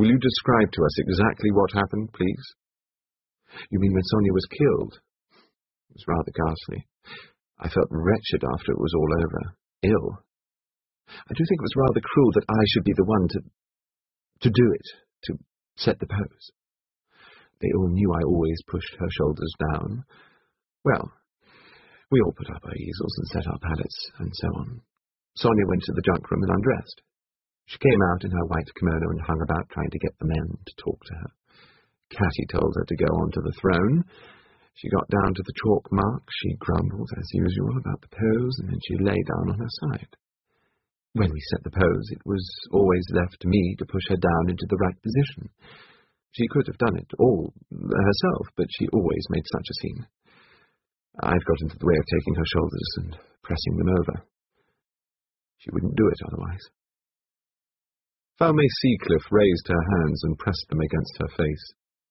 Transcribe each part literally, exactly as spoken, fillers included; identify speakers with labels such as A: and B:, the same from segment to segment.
A: Will you describe to us exactly what happened, please?
B: You mean when Sonia was killed? It was rather ghastly. I felt wretched after it was all over. Ill. I do think it was rather cruel that I should be the one to... to do it, to set the pose. They all knew I always pushed her shoulders down. Well, we all put up our easels and set our pallets, and so on. Sonia went to the junk room and undressed. She came out in her white kimono and hung about trying to get the men to talk to her. Catty told her to go on to the throne. She got down to the chalk mark. She grumbled, as usual, about the pose, and then she lay down on her side. When we set the pose, it was always left to me to push her down into the right position. She could have done it all herself, but she always made such a scene. I've got into the way of taking her shoulders and pressing them over. She wouldn't do it otherwise.
A: Falmé Seacliff raised her hands and pressed them against her face.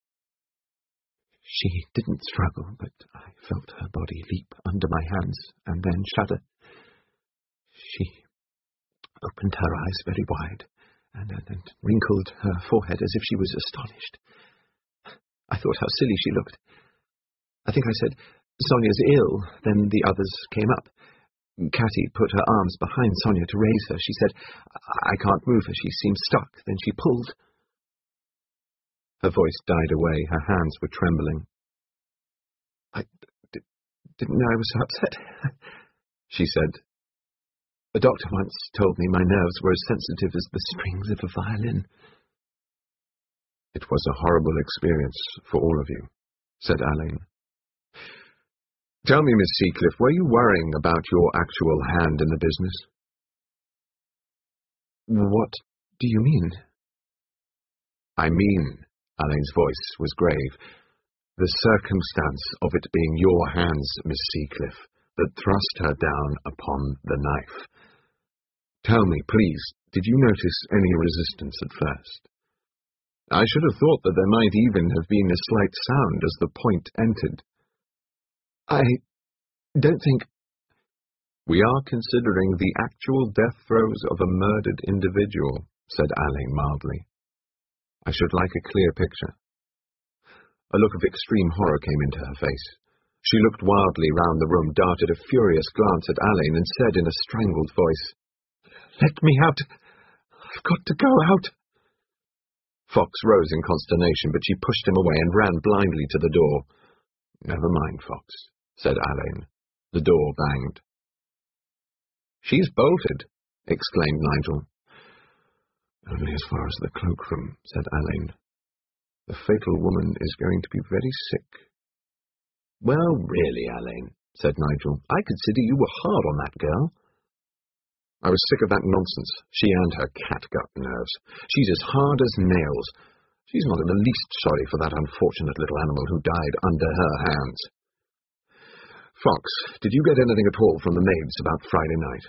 B: She didn't struggle, but I felt her body leap under my hands and then shudder. She opened her eyes very wide and, and, and wrinkled her forehead as if she was astonished. I thought how silly she looked. I think I said, "Sonia's ill." Then the others came up. Catty put her arms behind Sonia to raise her. She said, "I can't move her. She seems stuck." Then she pulled.
A: Her voice died away. Her hands were trembling.
B: I d didn't know I was so upset, she said. A doctor once told me my nerves were as sensitive as the strings of a violin.
A: It was a horrible experience for all of you, said Alain. Tell me, Miss Seacliff, were you worrying about your actual hand in the business?
B: What do you mean?
A: I mean, Alain's voice was grave, the circumstance of it being your hands, Miss Seacliff, that thrust her down upon the knife. Tell me, please, did you notice any resistance at first? I should have thought that there might even have been a slight sound as the point entered.
B: I don't think...
A: We are considering the actual death throes of a murdered individual, said Alain mildly. I should like a clear picture. A look of extreme horror came into her face. She looked wildly round the room, darted a furious glance at Alain, and said in a strangled voice, "Let me out! I've got to go out!" Fox rose in consternation, but she pushed him away and ran blindly to the door. "Never mind, Fox," said Alain. The door banged. "She's bolted," exclaimed Nigel. "Only as far as the cloakroom," said Alain. "The fatal woman is going to be very sick." "Well, really, Alain," said Nigel, "I consider you were hard on that girl." "I was sick of that nonsense, she and her catgut nerves. She's as hard as nails. She's not in the least sorry for that unfortunate little animal who died under her hands." "Fox, did you get anything at all from the maids about Friday night?"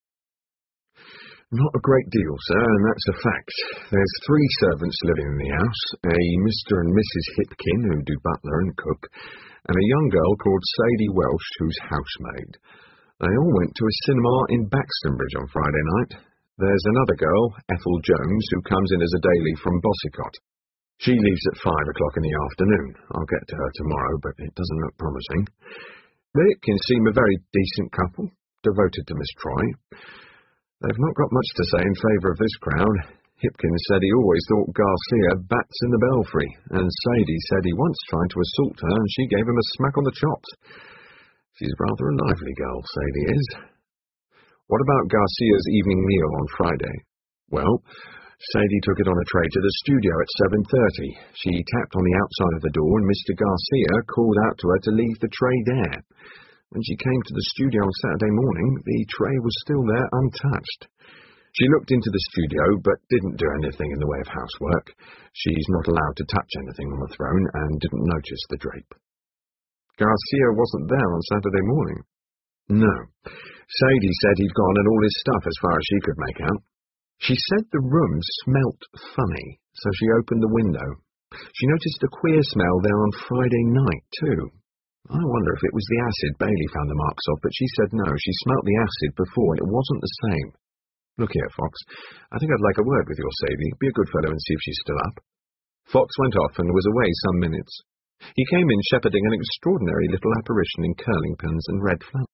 A: "Not a great deal, sir, and that's a fact. There's three servants living in the house, a Mister and Missus Hipkin, who do butler and cook, and a young girl called Sadie Welsh, who's housemaid. They all went to a cinema in Baxtonbridge on Friday night. There's another girl, Ethel Jones, who comes in as a daily from Bossicott. She leaves at five o'clock in the afternoon. I'll get to her tomorrow, but it doesn't look promising. The Hipkins seem a very decent couple, devoted to Miss Troy. They've not got much to say in favour of this crowd. Hipkins said he always thought Garcia bats in the belfry, and Sadie said he once tried to assault her, and she gave him a smack on the chops. She's rather a lively girl, Sadie is. What about Garcia's evening meal on Friday? Well, Sadie took it on a tray to the studio at seven thirty. She tapped on the outside of the door, and Mister Garcia called out to her to leave the tray there. When she came to the studio on Saturday morning, the tray was still there untouched. She looked into the studio, but didn't do anything in the way of housework. She's not allowed to touch anything on the throne, and didn't notice the drape. Garcia wasn't there on Saturday morning. No. Sadie said he'd gone and all his stuff as far as she could make out. She said the room smelt funny, so she opened the window. She noticed a queer smell there on Friday night, too. I wonder if it was the acid Bailey found the marks of, but she said no, she smelt the acid before and it wasn't the same. Look here, Fox. I think I'd like a word with your Sadie. Be a good fellow and see if she's still up. Fox went off and was away some minutes. He came in shepherding an extraordinary little apparition in curling pins and red flannel.